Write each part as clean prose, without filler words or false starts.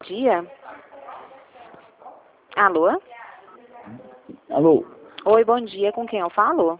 dia. Alô? Alô? Oi, bom dia. Com quem eu falo?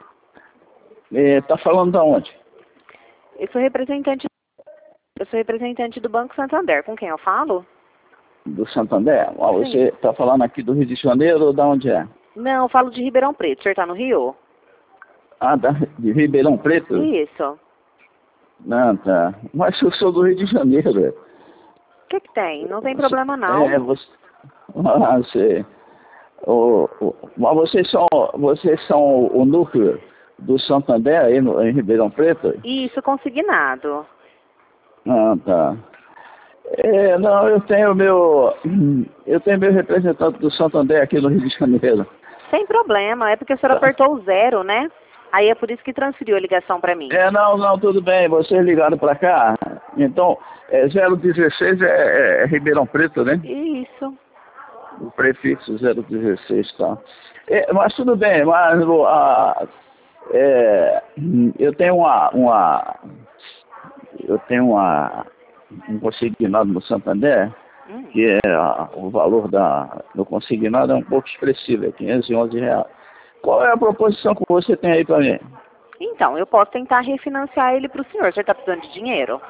Tá falando da onde? Eu sou representante do Banco Santander. Com quem eu falo? Do Santander? Ah, Sim. você tá falando aqui do Rio de Janeiro ou da onde é? Não, eu falo de Ribeirão Preto. O senhor tá no Rio? Ah, de Ribeirão Preto? Isso. Não, tá. Mas eu sou do Rio de Janeiro. O que tem? Não tem problema não. Você... Ah, você... Mas vocês são o núcleo do Santander aí em Ribeirão Preto? Isso, consignado. Ah, tá. Não, eu tenho meu representante do Santander aqui no Rio de Janeiro. Sem problema. É porque o senhor apertou o 0, né? Aí é por isso que transferiu a ligação para mim. Não, tudo bem. Vocês ligaram para cá. Então, 016 é Ribeirão Preto, né? Isso. O prefixo 016, tá. Mas tudo bem, mas eu tenho um consignado no Santander, que o valor do consignado é um pouco expressivo, é R$ 511. Qual é a proposição que você tem aí para mim? Então, eu posso tentar refinanciar ele para o senhor. O senhor está precisando de dinheiro?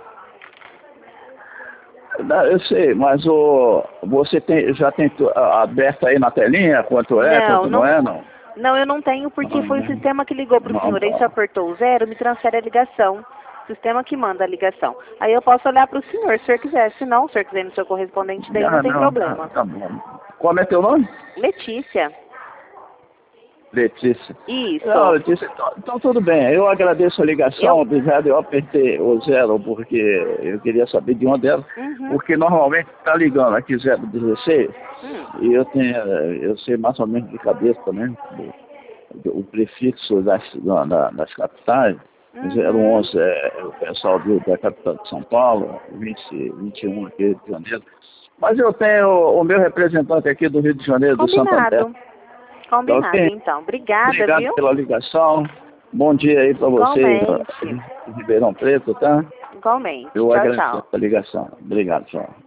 Eu sei, mas você já tem aberto aí na telinha quanto é, quanto não é, não? Não, eu não tenho porque foi o sistema que ligou para o senhor. Aí se apertou o 0, me transfere a ligação. Sistema que manda a ligação. Aí eu posso olhar para o senhor, se o senhor quiser. Se não, o senhor quiser ir no seu correspondente, daí não tem problema. Tá bom. Qual é teu nome? Letícia. Letícia. Isso. Não, Letícia, então tudo bem. Eu agradeço a ligação, apesar de eu apertei o 0, porque eu queria saber de onde era. Porque normalmente está ligando aqui 016, e eu sei mais ou menos de cabeça também, o prefixo das capitais. 011 é o pessoal da capital de São Paulo, 21 aqui Rio de Janeiro. Mas eu tenho o meu representante aqui do Rio de Janeiro, do Santander. Combinado, então. Obrigada, Obrigado viu? pela ligação. Bom dia aí para vocês, em Ribeirão Preto, tá? Igualmente. Eu Tchau, agradeço tchau. a ligação. Obrigado, tchau.